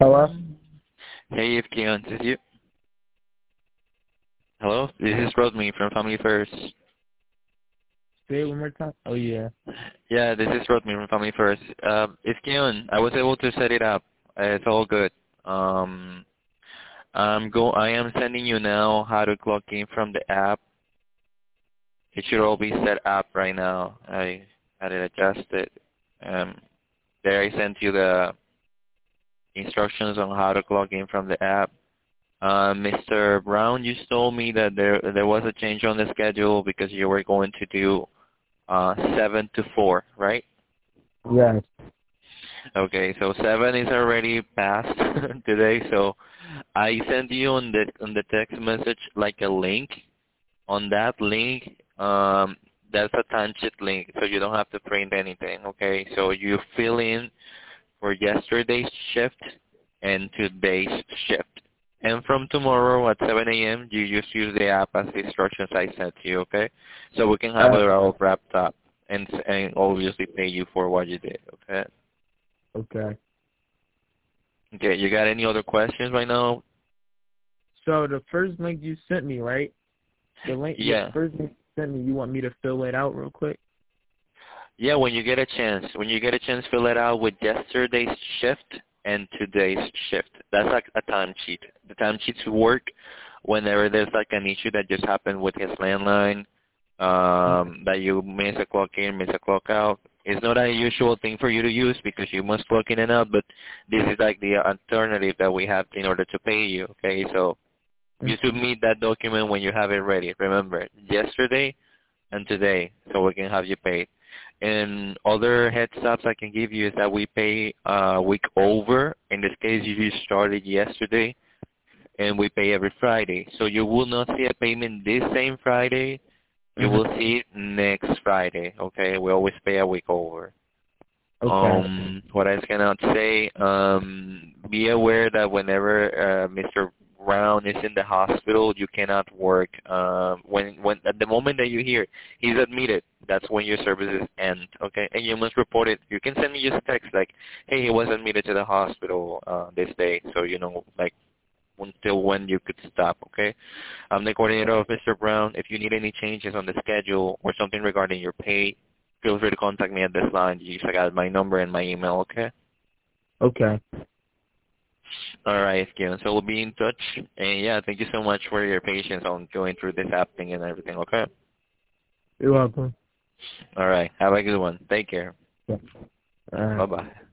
Hello? Hey, if Keon, this is you. Hello, this is Rodney from Family First. Say it one more time. Oh, yeah. Yeah, this is Rodney from Family First. If Keon, I was able to set it up. It's all good. I am sending you now how to log in from the app. It should all be set up right now. I had it adjusted. Um, there I sent you the instructions on how to log in from the app. Mr. Brown, you told me that there was a change on the schedule because you were going to do 7 to 4, right? Yes. Okay, so 7 is already passed today, so I sent you on the text message like a link. On that link, that's a timesheet link, so you don't have to print anything, okay? So you fill in for yesterday's shift and today's shift. And from tomorrow at 7 a.m., you just use the app as the instructions I sent you, okay? So we can have it all wrapped up and obviously pay you for what you did, okay? Okay. Okay, you got any other questions right now? So the first link you sent me, right? The Yeah. first link you sent me, you want me to fill it out real quick? Yeah, when you get a chance. When you get a chance, fill it out with yesterday's shift and today's shift. That's like a timesheet. The timesheets work whenever there's like an issue that just happened with his landline, that you miss a clock in, miss a clock out. It's not a usual thing for you to use because you must clock in and out, but this is like the alternative that we have in order to pay you, okay? So you submit that document when you have it ready. Remember, yesterday and today, so we can have you paid. And other heads ups I can give you is that we pay a week over. In this case, you just started yesterday, and we pay every Friday. So you will not see a payment this same Friday. You will see it next Friday. Okay, we always pay a week over. Okay. What I cannot say, be aware that whenever Mr. Brown is in the hospital, you cannot work. When at the moment that you hear he's admitted, that's when your services end. Okay, and you must report it. You can send me just a text like, "Hey, he was admitted to the hospital this day," so you know like until when you could stop. Okay, I'm the coordinator of Mr. Brown. If you need any changes on the schedule or something regarding your pay, feel free to contact me at this line. You just got my number and my email, okay? Okay. All right, Kevin. So we'll be in touch. And yeah, thank you so much for your patience on going through this app thing and everything, okay? You're welcome. All right. Have a good one. Take care. Yeah. All right. Bye-bye.